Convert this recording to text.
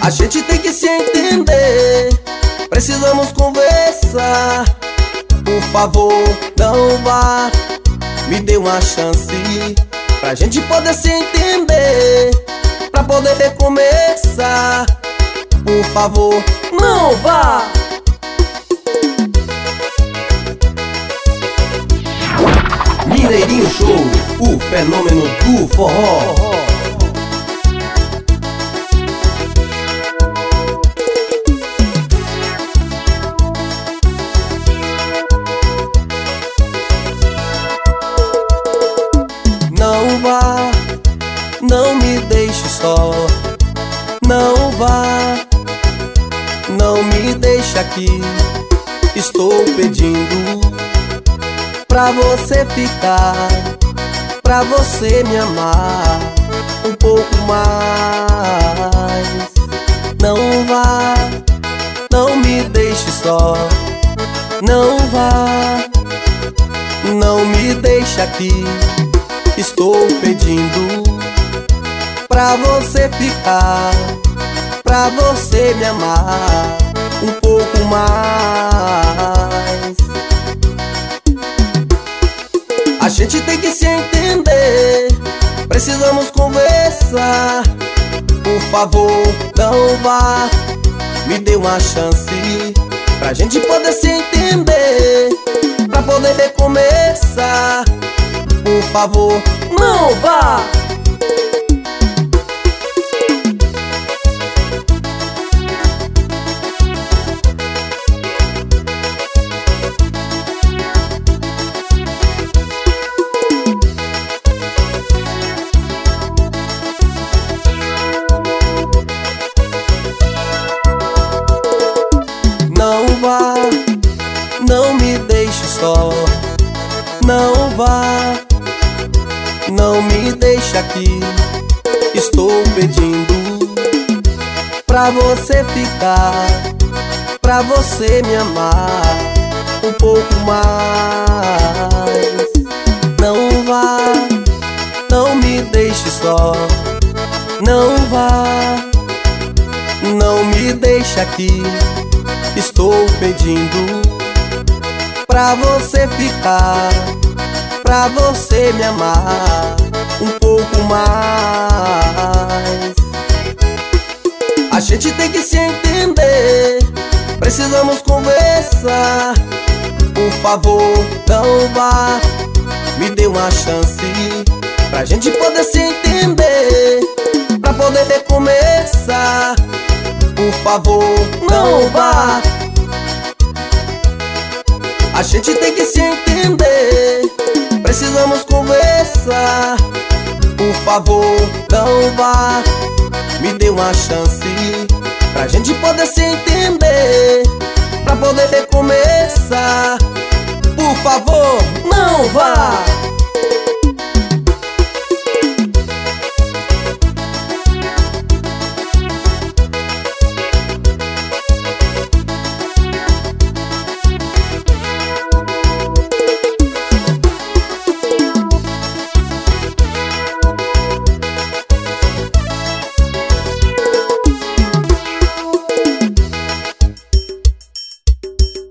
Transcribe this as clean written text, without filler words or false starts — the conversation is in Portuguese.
A gente tem que se entender, precisamos conversar. Por favor, não vá, me dê uma chance pra gente poder se entender, pra poder recomeçar. Por favor, não vá. Mineirinho Show, o fenômeno do forró. Não vá, não me deixe só. Não vá, não me deixe aqui. Estou pedindo pra você ficar, pra você me amar um pouco mais. Não vá, não me deixe só. Não vá, não me deixe aqui. Estou pedindo pra você ficar, pra você me amar um pouco mais. A gente tem que se entender, precisamos conversar. Por favor, não vá, me dê uma chance pra gente poder se entender, pra poder recomeçar. Por favor, não vá. Não vá, não me deixe só. Não vá, não me deixe aqui. Estou pedindo pra você ficar, pra você me amar um pouco mais. Não vá, não me deixe só. Não vá, não me deixe aqui. Estou pedindo pra você ficar, pra você me amar um pouco mais. A gente tem que se entender, precisamos conversar. Por favor, não vá, me dê uma chance pra gente poder se entender, pra poder recomeçar. Por favor, não vá. A gente tem que se entender, precisamos conversar. Por favor, não vá, me dê uma chance pra gente poder se entender, pra poder recomeçar. Por favor, não vá.